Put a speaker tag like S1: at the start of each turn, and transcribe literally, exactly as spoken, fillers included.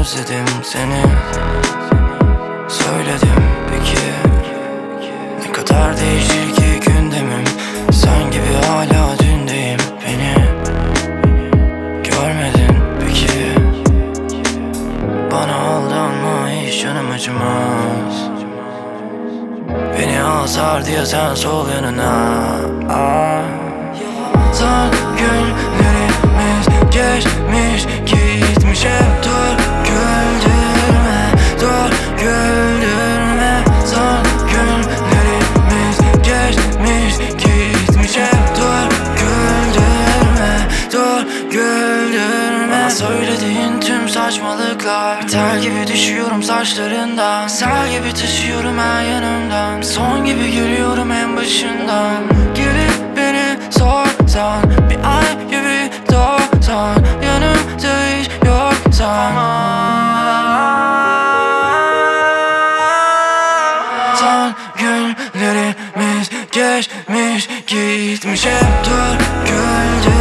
S1: özledim seni. Söyledim peki, ne kadar değişir ki gündemim. Sen gibi hala dündeyim. Beni görmedin peki. Bana aldanma, hiç canım acımaz. Beni azar diye sen sol yanına. Aa. Son günlerimiz geçmiş gitmiş hep. Dur güldürme, dur güldürme. Son günlerimiz geçmiş gitmiş hep. Dur güldürme, dur güldürme. Bana söylediğin tüm saçmalıklar, tel gibi düşüyorum saçlarından, sel gibi taşıyorum her yanımdan. Son gibi geliyorum en başından. Gelip beni sorsan, bir ay gibi doğsan, yanımda hiç yoksan. Son günlerimiz geçmiş gitmiş hep. Dur güldür